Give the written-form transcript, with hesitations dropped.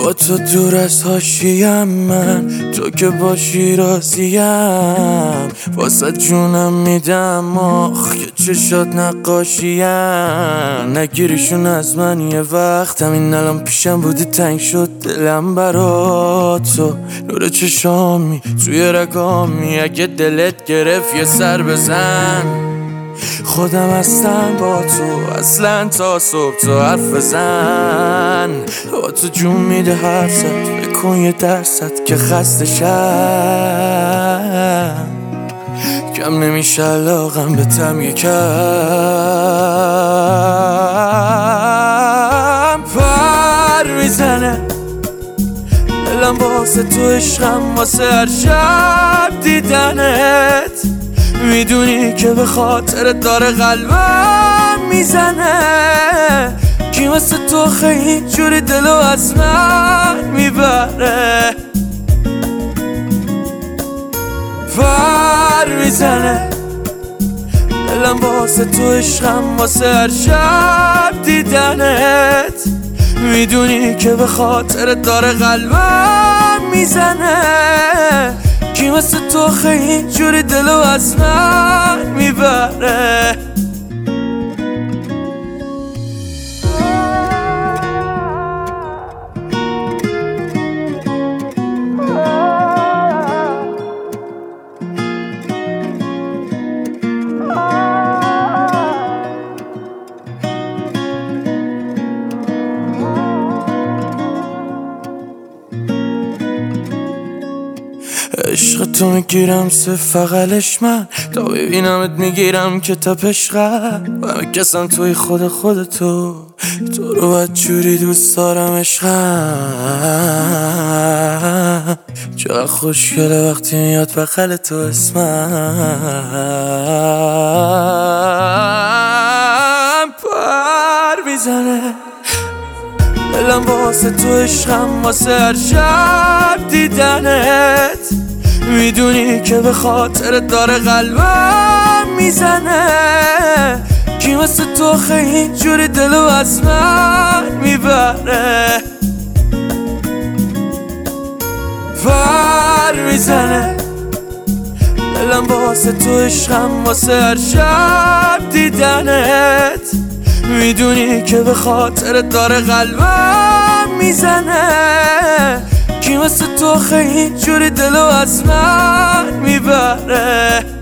با تو دور از حاشیم، من تو که باشی راضیم. واسه جونم میدم آخ که چشات نقاشیم. نگیریشون از من یه وقت، همین الان پیشم بودی تنگ شد دلم برا تو. نور چشامی توی رگامی، اگه دلت گرفت یه سر بزن. خودم هستم با تو اصلا تا صبح، تو حرف بزن. با تو جون میده حرفت، بکن یه درصد که خسته شم. کم نمیشه علاقم به تم یکم. پر میزنه دلم واسه تو، عشقم واسه هر شب دیدنت. میدونی که به خاطر داره قلبم میزنه. کی واسه تو خیلی جوری دلو از من میبره. پر میزنه دلم واسه تو، عشقم واسه هر شب دیدنت. میدونی که به خاطر داره قلبم میزنه. کی واسه تو خیلی جوری دلو از من میبره. عشق تو میگیرم صرف فقلش من، تا ببینمت میگیرم که تا پشقم. و کسم توی خودتو، تو رو باید جوری دوست دارم عشقم. چقدر خوشگله وقتی میاد بغل تو اسمم. پر میزنه دلم واسه تو، عشقم واسه هر شب دیدنت. میدونی که به خاطر داره قلبم میزنه. کی واسه تو خیلی جوری دلو از من میبره. پر میزنه دلم واسه تو، عشقم واسه هر شب دیدنت. میدونی که به خاطر داره قلبم میزنه. کی واسه تو خیلی جوری دلو از من میبره.